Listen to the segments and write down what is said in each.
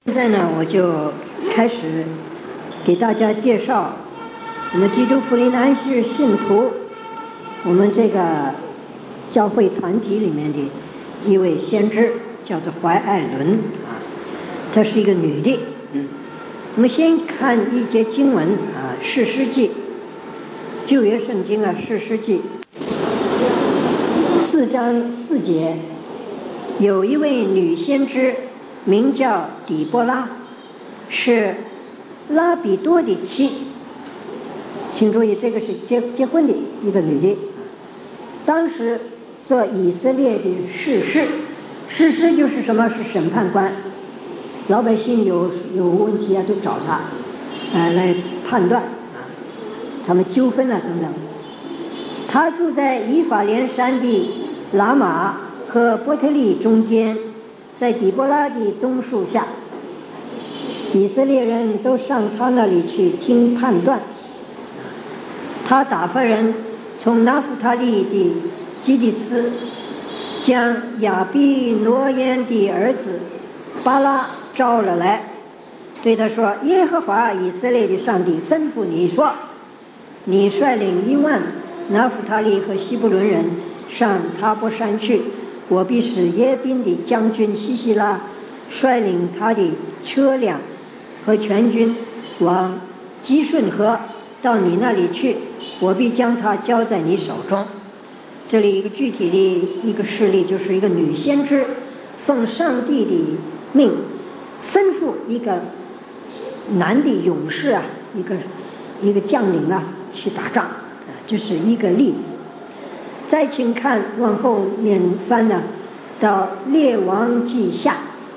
现在呢，我就开始给大家介绍我们基督福临安市信徒，我们这个教会团体里面的一位先知，叫做怀艾伦啊，她是一个女的。我们先看一节经文啊，《士师记》，旧约圣经啊，《士师记》4章4节，有一位女先知，名叫底波拉，是拉比多的妻。请注意，这个是结婚的一个女的。当时做以色列的士师，士师就是什么？是审判官。老百姓有问题啊，都找他来判断他们纠纷啊等等。他住在以法莲山的拉玛和伯特利中间，在底波拉的棕树下，以色列人都上他那里去听判断。他打发人从拿弗他利的基利斯，将亚比挪烟的儿子巴拉招了来，对他说：耶和华以色列的上帝吩咐你说，你率领1万拿弗他利和西布伦人上塔伯山去，我必使耶宾的将军西西拉率领他的车辆和全军往基顺河到你那里去，我必将他交在你手中。这里一个具体的一个事例，就是一个女先知奉上帝的命吩咐一个男的勇士啊，一个将领啊去打仗啊，这是一个例子。再请看往后面翻呢，到列王记下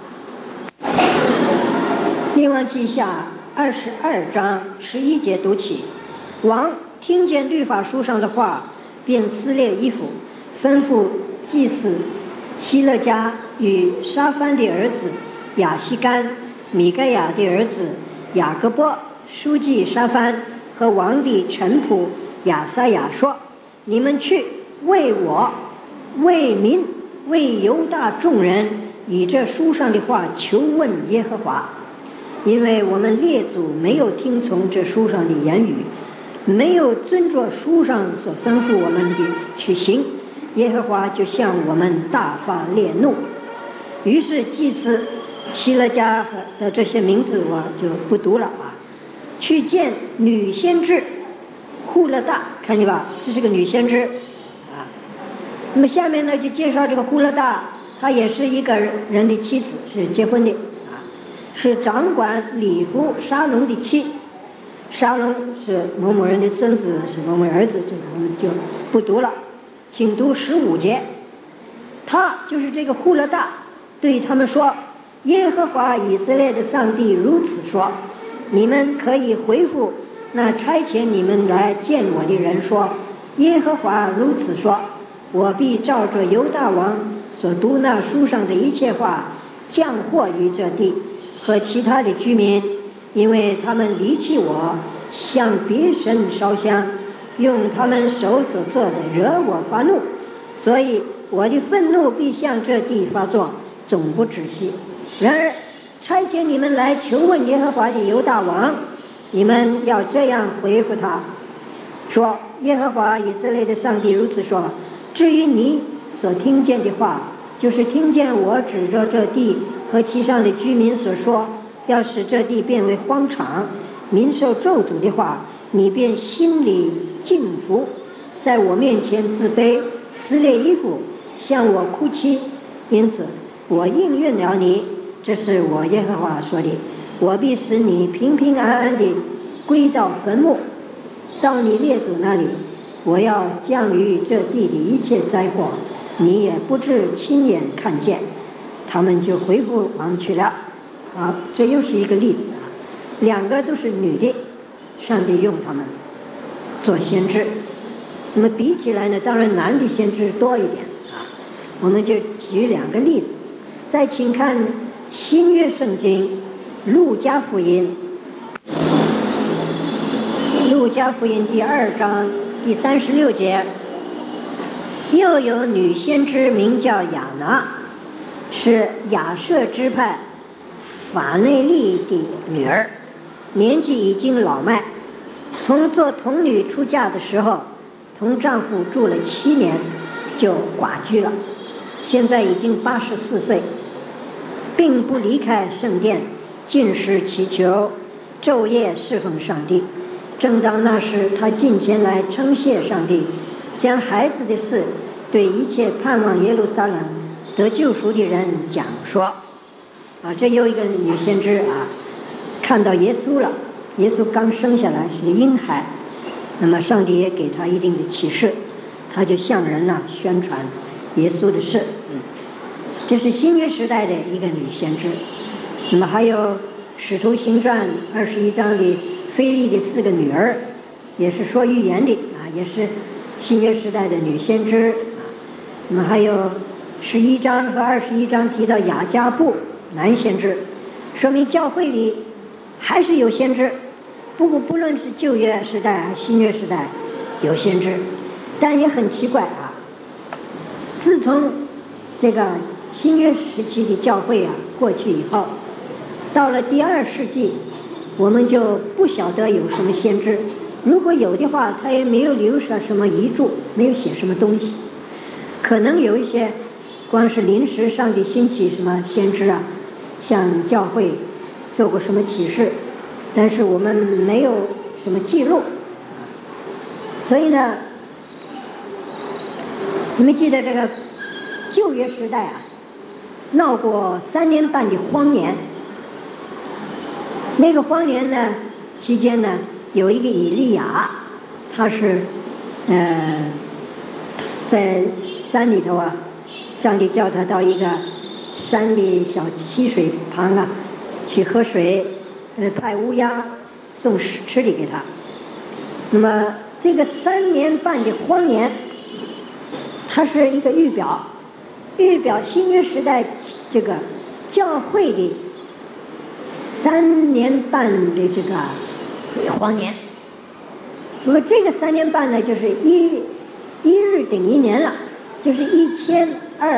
22章11节读起。王听见律法书上的话，便撕裂衣服，吩咐祭司希勒家与沙番的儿子亚西干、米盖亚的儿子雅各波、书记沙番和王的臣仆亚撒雅说：你们去为我、为民、为犹大众人以这书上的话求问耶和华，因为我们列祖没有听从这书上的言语，没有遵着书上所吩咐我们的去行，耶和华就向我们大发烈怒。于是祭司希勒家的这些名字我就不读了啊，去见女先知户勒大，看见吧，这是个女先知啊。那么下面呢就介绍这个户勒大，她也是一个人的妻子，是结婚的啊，是掌管礼服沙龙的妻。沙龙是某某人的孙子，是某某儿子，这个我们就不读了，请读15节。他就是这个户勒大对他们说：耶和华以色列的上帝如此说，你们可以回复那差遣你们来见我的人说：耶和华如此说，我必照着犹大王所读那书上的一切话降祸于这地和其他的居民，因为他们离弃我，向别神烧香，用他们手所做的惹我发怒，所以我的愤怒必向这地发作，总不止息。然而差遣你们来求问耶和华的犹大王，你们要这样回复他说：耶和华以色列的上帝如此说，至于你所听见的话，就是听见我指着这地和其上的居民所说，要使这地变为荒场，民受咒诅的话，你便心里敬服，在我面前自卑，撕裂衣服，向我哭泣，因此我应允了你，这是我耶和华说的，我必使你平平安安地归到坟墓，到你列祖那里，我要降于这地的一切灾祸，你也不致亲眼看见。他们就回复王去了。好，这又是一个例子啊，两个都是女的，上帝用他们做先知。那么比起来呢，当然男的先知多一点啊。我们就举2个例子。再请看新约圣经路加福音第2章第36节，又有女先知名叫亚拿，是亚舍支派法内利的女儿，年纪已经老迈，从做童女出嫁的时候同丈夫住了7年就寡居了，现在已经84岁，并不离开圣殿禁食祈求，昼夜侍奉上帝。正当那时，他进前来称谢上帝，将孩子的事对一切盼望耶路撒冷得救赎的人讲说。这有一个女先知看到耶稣了，耶稣刚生下来是个婴孩，那么上帝也给他一定的启示，他就向人宣传耶稣的事。这是新约时代的一个女先知。那么还有使徒行传21章里腓利的4个女儿，也是说预言的也是新约时代的女先知。那么还有11章和21章提到雅加布男先知，说明教会里还是有先知，不论是旧约时代新约时代有先知。但也很奇怪自从这个新约时期的教会过去以后，到了第2世纪，我们就不晓得有什么先知，如果有的话他也没有留下什么遗著，没有写什么东西。可能有一些光是临时上帝兴起什么先知向教会做过什么启示，但是我们没有什么记录。所以呢，你们记得这个旧约时代闹过3年半的荒年，那个荒年呢期间呢，有一个以利亚，他是在山里头上帝叫他到一个山的小溪水旁去喝水，派乌鸦送吃的给他。那么这个3年半的荒年，它是一个预表新约时代这个教会的3年半的这个荒年。那么这个3年半呢，就是一日等1年了，就是1260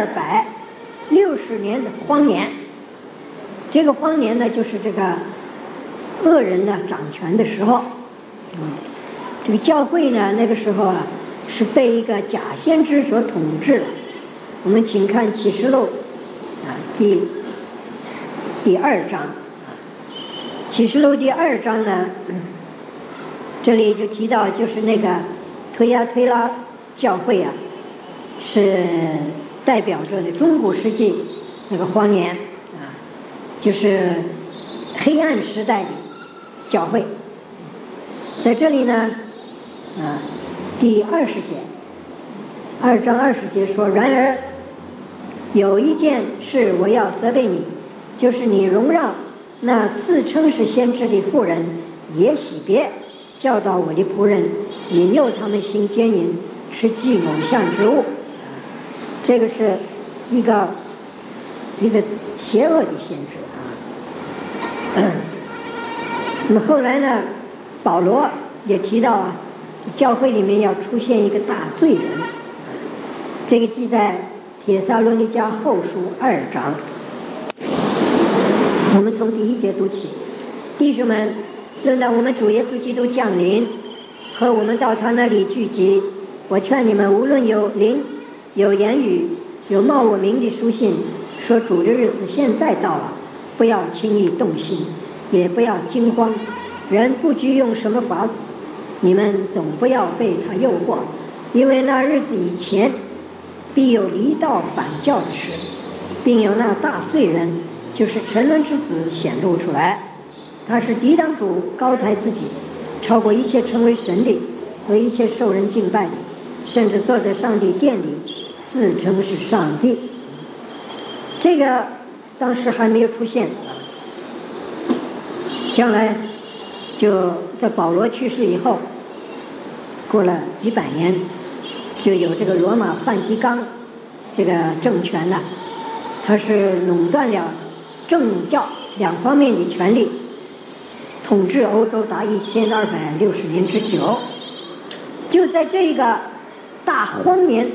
年的荒年。这个荒年呢，就是这个恶人掌权的时候。这个教会呢，那个时候是被一个假先知所统治了。我们请看启示录第2章。启示录第2章呢，这里就提到，就是那个推拉教会是代表着的中古世纪那个荒年就是黑暗时代的教会。在这里呢第20节，2章20节说，然而有一件事我要责备你，就是你容让那自称是先知的妇人也洗别，教导我的仆人，引诱他们行奸淫，吃祭偶像之物。这个是一个邪恶的先知那么后来呢，保罗也提到教会里面要出现一个大罪人，这个记在帖撒罗尼迦后书2章。我们从第1节读起。弟兄们，论到我们主耶稣基督降临和我们到他那里聚集，我劝你们，无论有灵、有言语、有冒我名的书信，说主的日子现在到了，不要轻易动心，也不要惊慌。人不拘用什么法子，你们总不要被他诱惑，因为那日子以前必有离道反教的事，并有那大罪人，就是沉沦之子显露出来。他是抵挡主，高抬自己，超过一切成为神的和一切受人敬拜的，甚至坐在上帝殿里自称是上帝。这个当时还没有出现，将来就在保罗去世以后，过了几百年，就有这个罗马梵蒂冈这个政权它是垄断了政教2方面的权利，统治欧洲达1260年之久。就在这个大荒年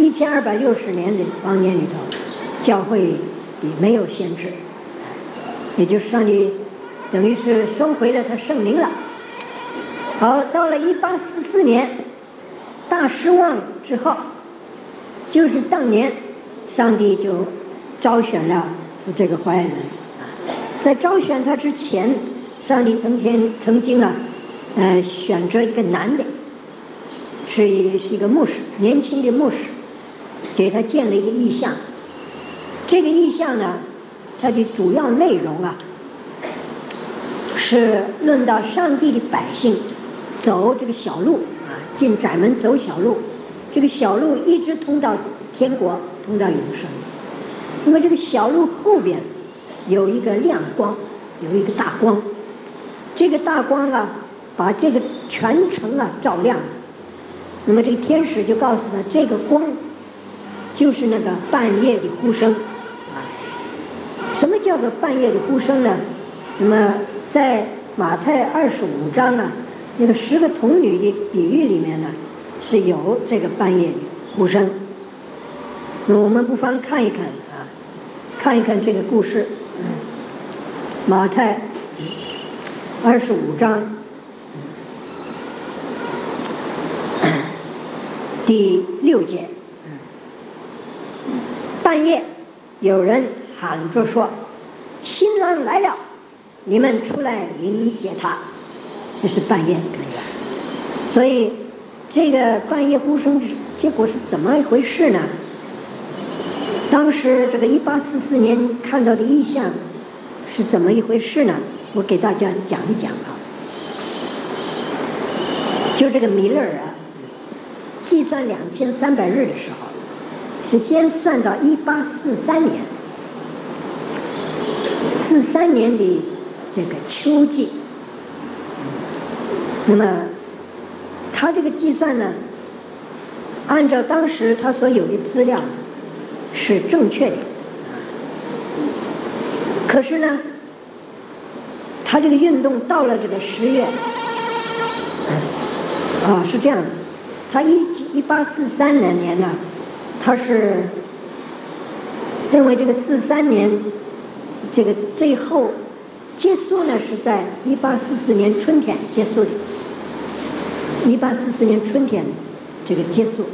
1260年的荒年里头，教会也没有先知， 也就是上帝等于是收回了他圣灵了。好，到了1844年大失望之后，就是当年上帝就招选了这个怀恩，在招选他之前，上帝曾经选择一个男的，是一个牧师，年轻的牧师，给他建了一个意象。这个意象呢，它的主要内容是论到上帝的百姓走这个小路进窄门走小路，这个小路一直通到天国，通到永生。那么这个小路后边有一个亮光，有一个大光，这个大光把这个全城照亮了。那么这个天使就告诉他，这个光就是那个半夜的呼声。什么叫做半夜的呼声呢？那么在马太25章那个10个童女的比喻里面是有这个半夜的呼声。那我们不妨看一看这个故事。马太25章第6节，半夜有人喊着说，新郎来了，你们出来迎接他。这是半夜，所以这个半夜呼声结果是怎么一回事呢？当时这个1844年看到的异象是怎么一回事呢？我给大家讲一讲就这个米勒计算2300日的时候，是先算到1843年，43年的这个秋季。那么他这个计算呢，按照当时他所有的资料是正确的，可是呢他这个运动到了这个10月是这样子，他1843年他是认为这个43年这个最后结束呢是在1844年春天结束的，1844年春天这个结束，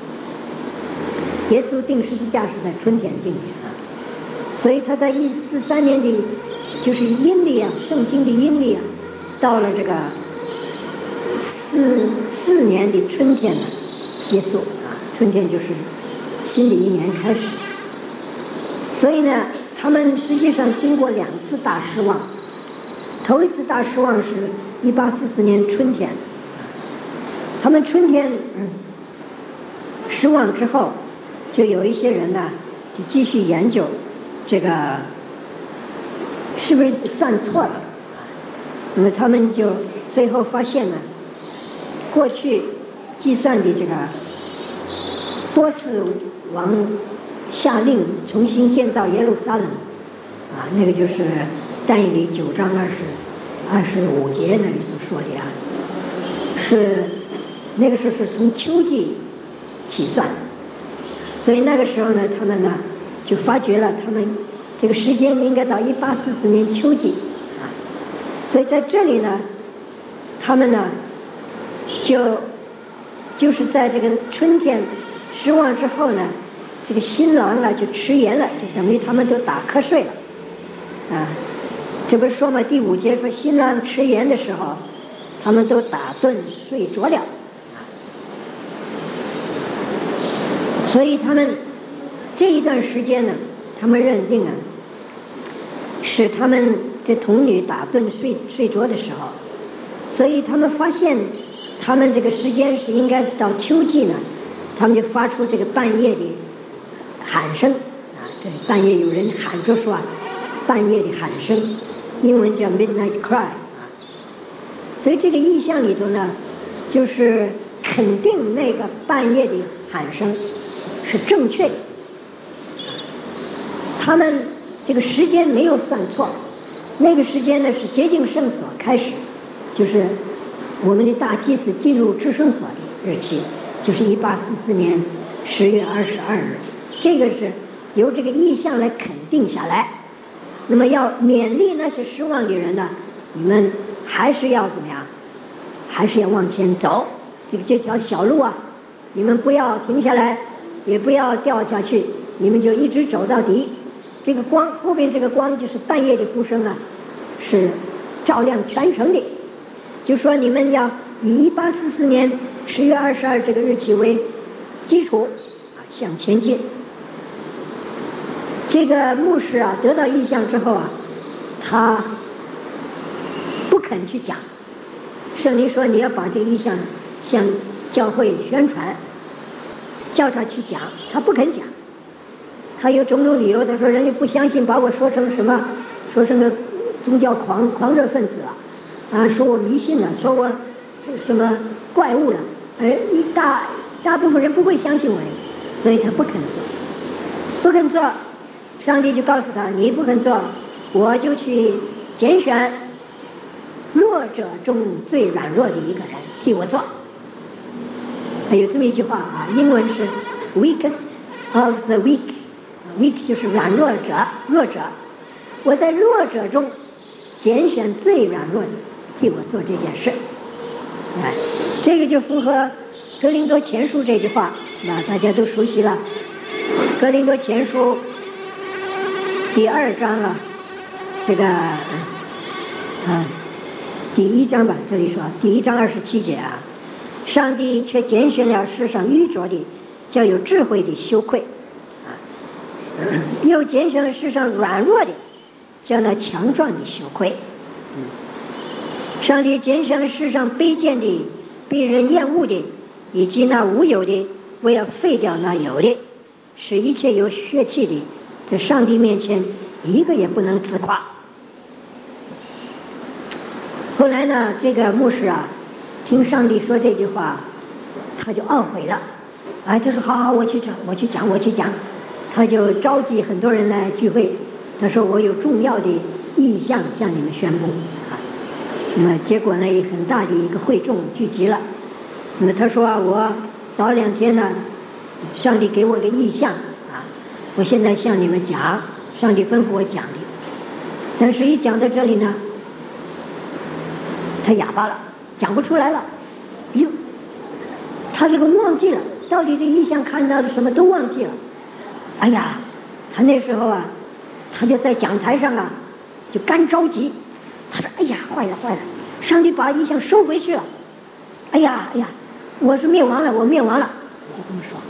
耶稣定十字架是在春天定的所以他在143年的就是阴历圣经的阴历到了这个44年的春天结束春天就是新的一年开始。所以呢他们实际上经过2次大失望，头一次大失望是1844年春天，他们春天失望之后，就有一些人就继续研究这个是不是算错了。那么他们就最后发现过去计算的这个波斯王下令重新建造耶路撒冷那个就是但以理9章25节那里所说的是那个时候是从秋季起算，所以那个时候呢他们就发觉了他们这个时间应该到1844年秋季所以在这里呢他们就是在这个春天失望之后呢，这个新郎就迟延了，就等于他们都打瞌睡了这不是说嘛，第5节说新郎迟延的时候他们都打盹睡着了所以他们这一段时间呢，他们认定是他们这童女打盹睡着的时候，所以他们发现他们这个时间是应该到秋季呢，他们就发出这个半夜的喊声这半夜有人喊着说半夜的喊声，英文叫 midnight cry 所以这个意象里头呢，就是肯定那个半夜的喊声是正确的，他们这个时间没有算错，那个时间呢是洁净圣所开始，就是我们的大祭司进入至圣所的日期，就是1844年10月22日，这个是由这个意象来肯定下来那么要勉励那些失望的人呢，你们还是要怎么样？还是要往前走，这条小路啊，你们不要停下来，也不要掉下去，你们就一直走到底。这个光，后边这个光就是半夜的呼声啊，是照亮全城的。就说你们要以1844年10月22这个日期为基础向前进。这个牧师啊得到意象之后啊，他不肯去讲。圣灵说你要把这意象向教会宣传，叫他去讲，他不肯讲。他有种种理由，他说人家不相信，把我说成什么，说成个宗教狂热分子了，说我迷信了，说我什么怪物了，大部分人不会相信我的，所以他不肯做，不肯做。上帝就告诉他，你不肯做，我就去拣选弱者中最软弱的一个人替我做。有这么一句话啊，英文是 weakest of the weak，weak 就是软弱者，弱者。我在弱者中拣选最软弱的替我做这件事。这个就符合哥林多前书这句话，大家都熟悉了。哥林多前书第2章啊，这个第1章吧，这里说第1章27节啊，上帝却拣选了世上愚拙的，叫有智慧的羞愧又拣选了世上软弱的，叫那强壮的羞愧。上帝拣选了世上卑贱的，被人厌恶的，以及那无有的，为要废掉那有的，使一切有血气的在上帝面前一个也不能自夸。后来呢，这个牧师啊听上帝说这句话，他就懊悔了，他说好，我去讲。他就召集很多人来聚会，他说我有重要的意向向你们宣布那么结果呢，很大的一个会众聚集了。那么他说我早2天呢，上帝给我个意向我现在向你们讲，上帝吩咐我讲的。但是一讲到这里呢，他哑巴了，讲不出来了。他这个忘记了，到底这意象看到的什么都忘记了。他那时候啊，他就在讲台上啊，就干着急。他说坏了，上帝把意象收回去了。我是灭亡了，我灭亡了，就这么说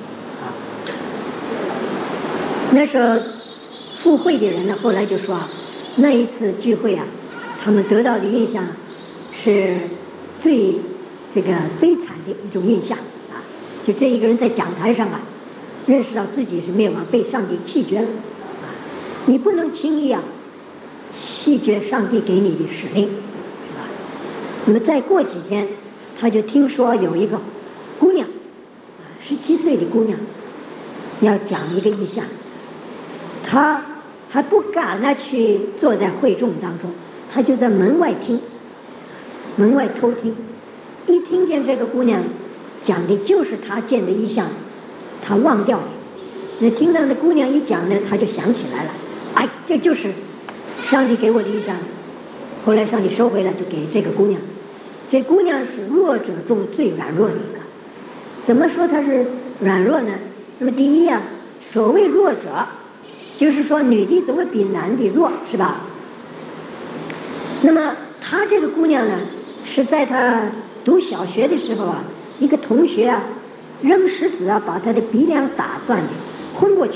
那时候赴会的人呢，后来就说那一次聚会啊，他们得到的印象是最这个悲惨的一种印象就这一个人在讲台上认识到自己是灭亡，被上帝弃绝了你不能轻易弃绝上帝给你的使命，是吧？那么再过几天，他就听说有一个姑娘17岁的姑娘要讲一个意象，他还不敢去坐在会众当中，他就在门外偷听。一听见这个姑娘讲的就是他见的意象，他忘掉了。那听到那姑娘一讲呢，他就想起来了，这就是上帝给我的意象。后来上帝收回了，就给这个姑娘。这姑娘是弱者中最软弱的一个。怎么说她是软弱呢？那么第一所谓弱者，就是说女的总会比男的弱，是吧？那么她这个姑娘呢，是在她读小学的时候一个同学扔石子把她的鼻梁打断的，昏过去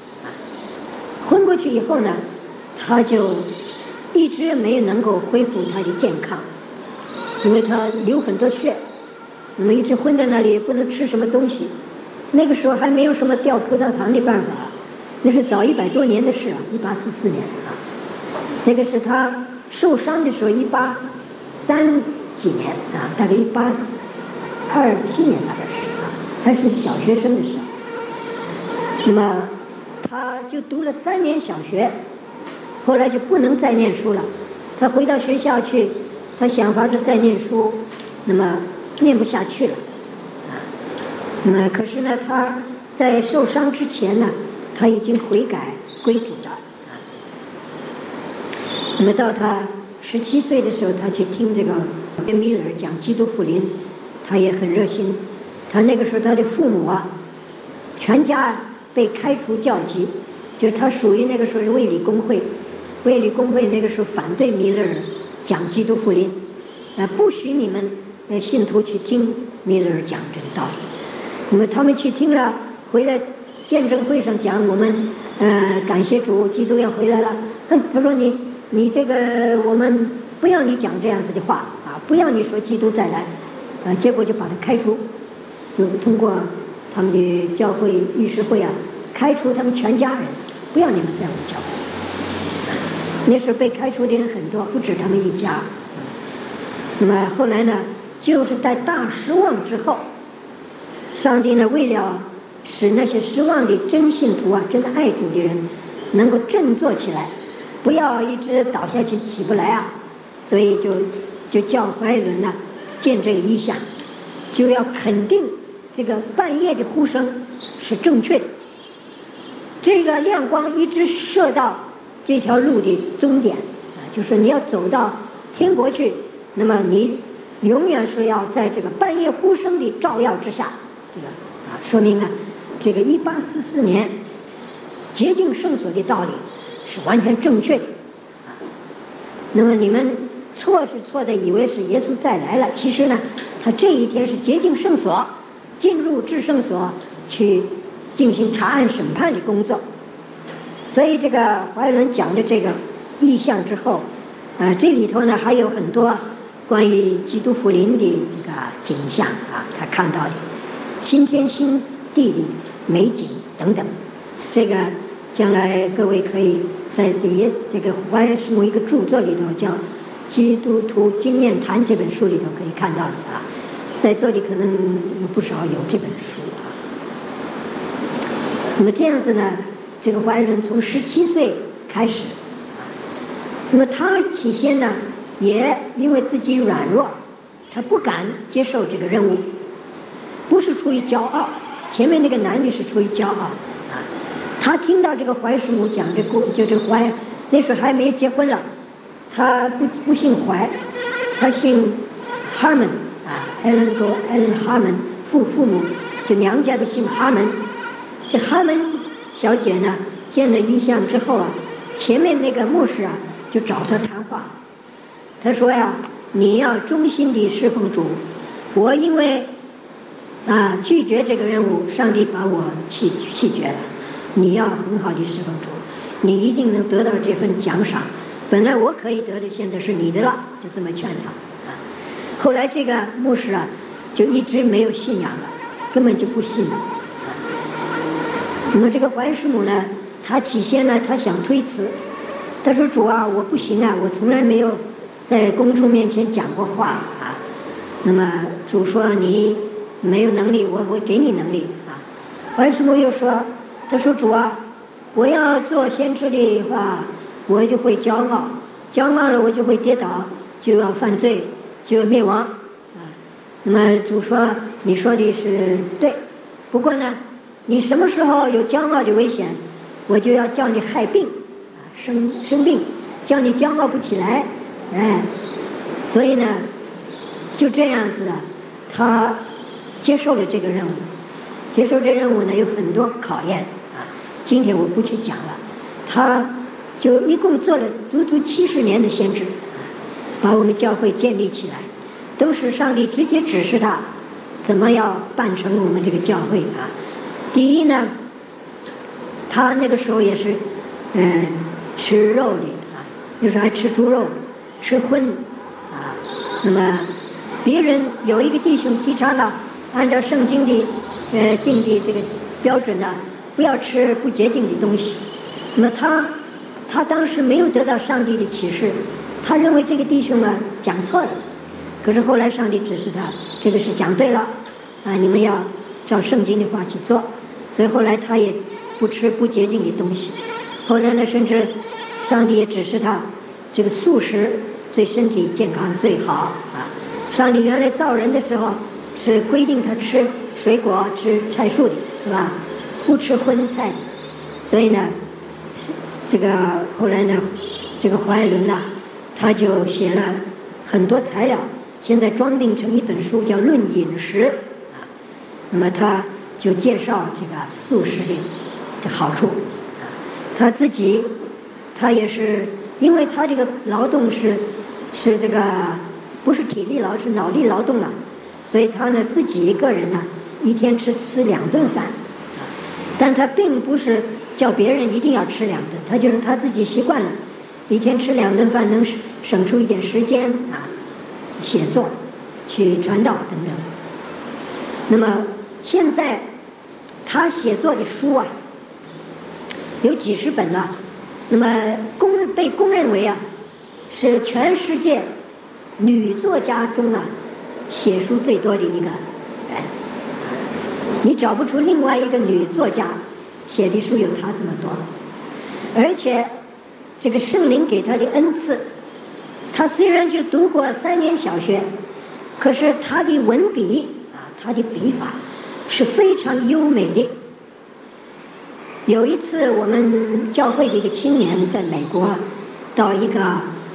以后呢，她就一直没有能够恢复她的健康，因为她流很多血，那么一直昏在那里，不能吃什么东西。那个时候还没有什么吊葡萄糖的办法，那是早100多年的事1844年那个是她受伤的时候1830几年大概1827年大概是还是小学生的时候。那么他就读了3年小学，后来就不能再念书了。他回到学校去，他想法子再念书，那么念不下去了那么可是呢，他在受伤之前呢，他已经悔改归主了那么到他17岁的时候，他去听这个米勒讲基督福音，他也很热心。他那个时候他的父母啊，全家被开除教籍，就是他属于那个时候是卫理公会，卫理公会那个时候反对米勒讲基督福音，不许你们信徒去听米勒讲这个道理。那么他们去听了，回来见证会上讲我们感谢主，基督要回来了。他说你这个我们不要你讲这样子的话啊，不要你说基督再来结果就把他开除，就通过他们的教会议事会啊，开除他们全家人，不要你们在我们教会。那时候被开除的人很多，不止他们一家。那么后来呢，就是在大失望之后，上帝呢为了使那些失望的真信徒啊，真的爱主的人能够振作起来，不要一直倒下去起不来啊，所以就叫怀伦呢见这个异象，就要肯定这个半夜的呼声是正确的，这个亮光一直射到这条路的终点就是你要走到天国去，那么你永远是要在这个半夜呼声的照耀之下。这个说明呢，这个1844年洁净圣所的道理是完全正确的那么你们错是错的，以为是耶稣再来了，其实呢，他这一天是洁净圣所，进入至圣所去进行查案审判的工作。所以这个怀伦讲的这个意象之后这里头呢还有很多关于基督福音的这个景象他看到的新天新地的美景等等，这个将来各位可以在这个怀仁师母一个著作里头叫《基督徒经验谈》这本书里头可以看到的在座的可能有不少有这本书那么这样子呢，这个怀仁从17岁开始那么他起先呢也因为自己软弱，他不敢接受这个任务，不是出于骄傲，前面那个男的是出于骄傲他听到这个怀师母讲就这个怀那时候还没结婚了，他不姓怀，他姓 Harmon Ellen Harmon 父母就娘家的姓哈门。这哈门小姐呢见了异象之后前面那个牧师就找他谈话，他说你要忠心地侍奉主，我因为拒绝这个任务，上帝把我弃绝了，你要很好的侍奉主，你一定能得到这份奖赏，本来我可以得的，现在是你的了，就这么劝他后来这个牧师就一直没有信仰了，根本就不信了那么这个怀师母呢，他起先呢他想推辞，他说主我不行我从来没有在公众面前讲过话那么主说你没有能力，我给你能力怀师母又说，他说主我要做先知的话，我就会骄傲了我就会跌倒，就要犯罪，就要灭亡那么主说你说的是对，不过呢你什么时候有骄傲的危险，我就要叫你害病生病，叫你骄傲不起来所以呢就这样子他接受了这个任务。接受这任务呢有很多考验今天我不去讲了。他就一共做了足70年的先知，把我们教会建立起来，都是上帝直接指示他怎么要办成我们这个教会第一呢，他那个时候也是吃肉的有时候还吃猪肉，吃荤那么别人有一个弟兄提倡了按照圣经的定的这个标准不要吃不洁净的东西。那么他当时没有得到上帝的启示，他认为这个弟兄讲错了，可是后来上帝指示他这个是讲对了你们要照圣经的话去做，所以后来他也不吃不洁净的东西。后来呢，甚至上帝也指示他这个素食对身体健康最好上帝原来造人的时候是规定他吃水果吃菜树的是吧，不吃荤菜，所以呢这个后来呢这个怀伦呐，他就写了很多材料，现在装订成一本书叫《论饮食》啊。那么他就介绍这个素食的好处。他自己，他也是因为他这个劳动是这个不是体力劳，是脑力劳动了，所以他呢自己一个人呢一天吃2顿饭，但他并不是叫别人一定要吃2顿，他就是他自己习惯了，一天吃2顿饭能省出一点时间啊，写作、去传道等等。那么现在他写作的书啊，有几十本了，那么被公认为啊是全世界女作家中啊写书最多的一个人，你找不出另外一个女作家写的书有她这么多。而且这个圣灵给她的恩赐，她虽然就读过3年小学，可是她的文笔啊，她的笔法是非常优美的。有一次我们教会的一个青年在美国到一个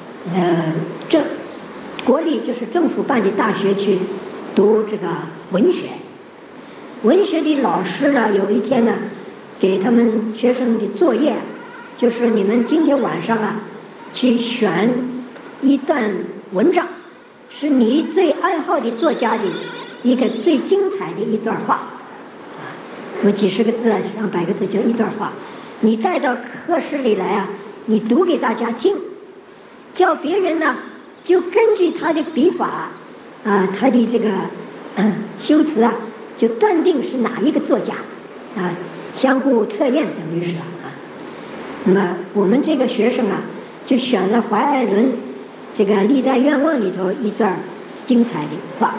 国立就是政府办的大学去读这个文学的老师呢，有一天呢给他们学生的作业就是你们今天晚上啊去选一段文章，是你最爱好的作家的一个最精彩的一段话，有几十个字啊，100个字就一段话，你带到课室里来啊，你读给大家听，叫别人呢就根据他的笔法啊，他的这个修辞啊，就断定是哪一个作家啊，相互测验等于是啊。那么我们这个学生啊，就选了怀爱伦这个《历代愿望》里头一段精彩的话。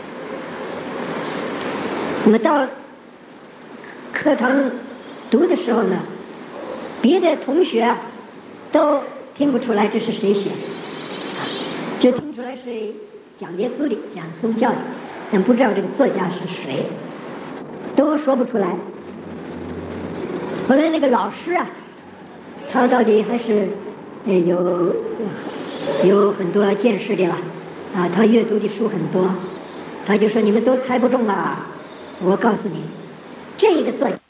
那么到课堂读的时候呢，别的同学都听不出来这是谁写的，就听出来是讲耶稣的、讲宗教的，但不知道这个作家是谁，都说不出来。后来那个老师啊，他到底还是有很多见识的了啊，他阅读的书很多，他就说你们都猜不中啊，我告诉你，这个作家